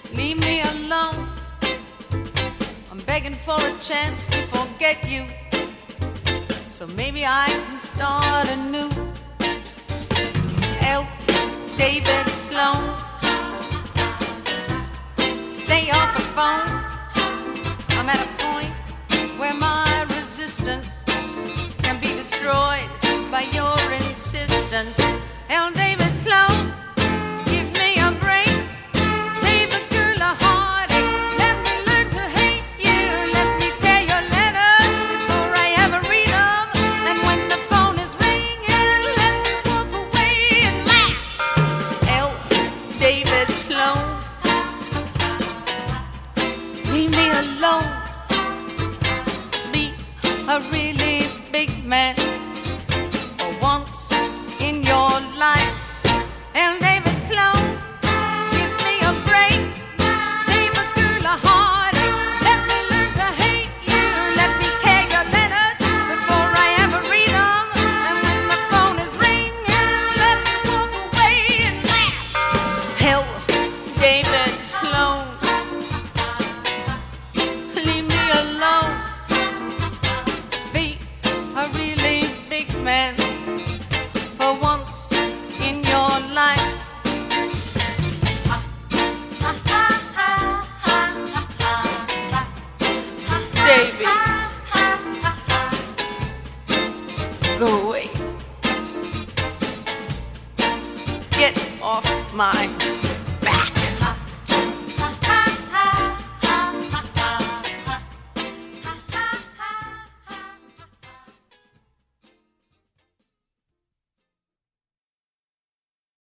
leave me alone. I'm begging for a chance to forget you, so maybe I can start anew. L. David Sloan, stay off the phone. I'm at a point where my resistance can be destroyed by your insistence. L. David Sloan, give me a break. Save a girl a heartache. Let me learn to hate you. Let me tear your letters before I ever read them. And when the phone is ringing, let me walk away and laugh. L. David Sloan, leave me alone. Be a really big man for once in your life. And David